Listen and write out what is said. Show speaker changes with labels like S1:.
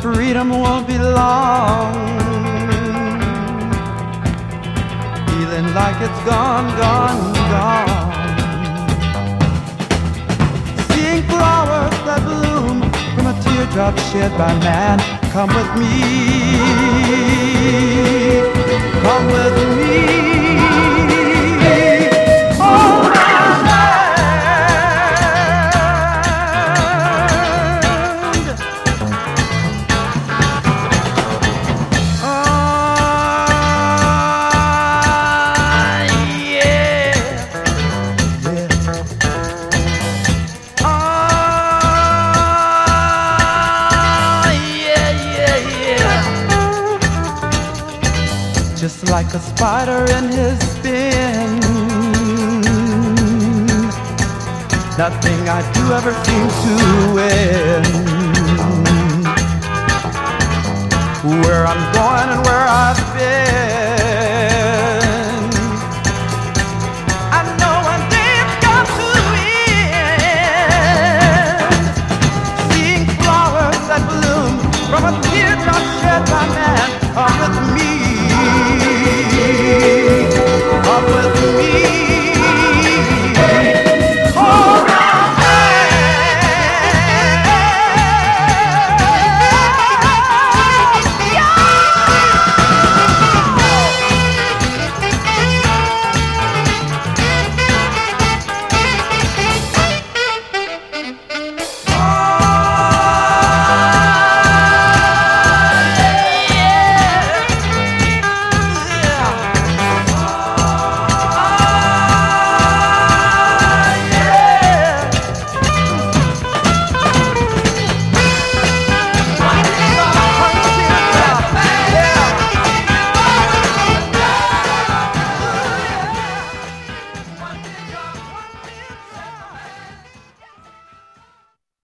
S1: freedom won't be long. Feeling like it's gone, gone, gone. Seeing flowers that bloom from a teardrop shed by man. Come with me, come with me. Oh, just like a spider in his spin. Nothing I do ever seems to win. Where I'm going and where I've been,